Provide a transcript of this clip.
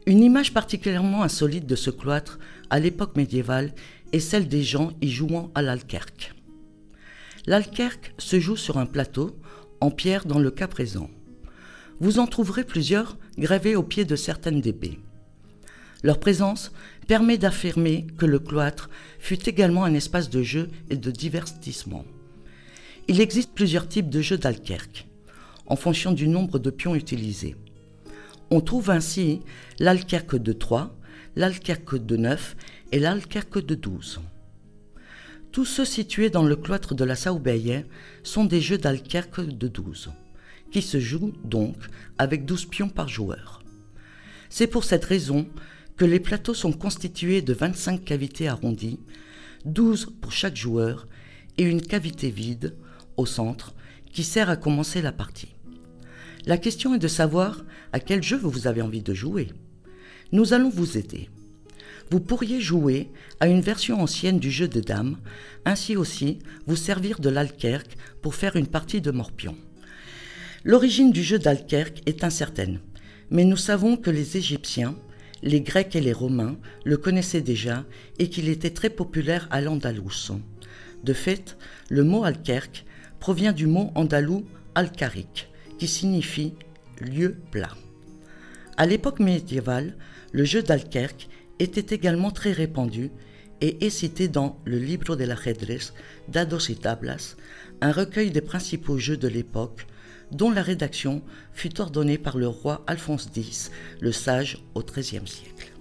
Une image particulièrement insolite de ce cloître à l'époque médiévale est celle des gens y jouant à l'alquerque. L'alquerque se joue sur un plateau, en pierre dans le cas présent. Vous en trouverez plusieurs gravés au pied de certaines des baies. Leur présence permet d'affirmer que le cloître fut également un espace de jeu et de divertissement. Il existe plusieurs types de jeux d'alquerque, en fonction du nombre de pions utilisés. On trouve ainsi l'alquerque de 3, l'alquerque de 9 et l'alquerque de 12. Tous ceux situés dans le cloître de la Saoubeïe sont des jeux d'alquerque de 12, qui se jouent donc avec 12 pions par joueur. C'est pour cette raison que les plateaux sont constitués de 25 cavités arrondies, 12 pour chaque joueur, et une cavité vide, au centre, qui sert à commencer la partie. La question est de savoir à quel jeu vous avez envie de jouer. Nous allons vous aider. Vous pourriez jouer à une version ancienne du jeu de dames, ainsi aussi vous servir de l'alquerque pour faire une partie de morpion. L'origine du jeu d'alquerque est incertaine, mais nous savons que les Égyptiens, les Grecs et les Romains le connaissaient déjà et qu'il était très populaire à l'Andalous. De fait, le mot alquerque provient du mot andalou alcaric, qui signifie lieu plat. À l'époque médiévale, le jeu d'alquerque était également très répandu et est cité dans le Libro del ajedrez Dados y Tablas, un recueil des principaux jeux de l'époque, dont la rédaction fut ordonnée par le roi Alphonse X, le Sage, au XIIIe siècle.